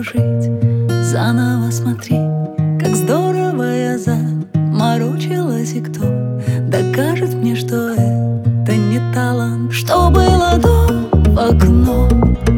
жить. Заново смотри, как здорово я заморочилась. И кто докажет мне, что это не талант? Что было до в окно,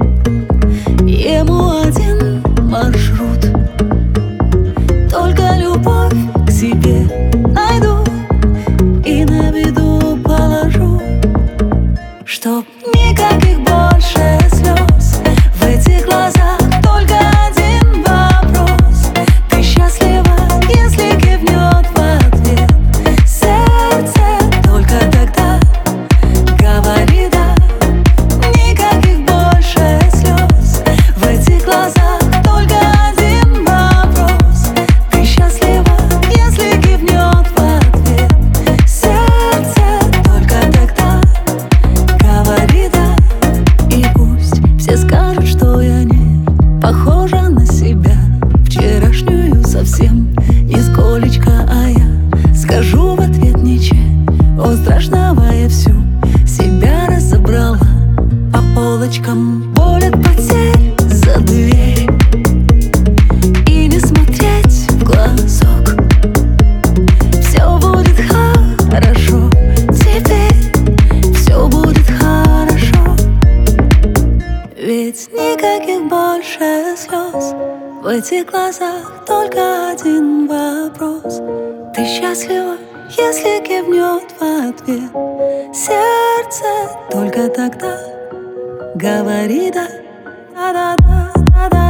ему один маршрут. Только любовь к себе найду и на виду положу, чтоб никаких больше слез в этих глазах. Только один вопрос: ты счастлива, если кивнет в ответ сердце? Только тогда говори да. Никаких больше слез в этих глазах. Только один вопрос: ты счастлива, если кивнет в ответ сердце? Только тогда говори да. И пусть все скажут, что я не похожа на себя вчерашнюю совсем нисколечко, а я скажу в ответ ничего страшного. Я всю себя разобрала по полочкам. Боль от потерь за дверь и не смотреть в глазок. Все будет хорошо, теперь все будет хорошо. Ведь никаких больше слез в этих глазах. Только один вопрос: ты счастлива, если кивнет в ответ сердце? Только тогда говори да. Да-да-да-да-да.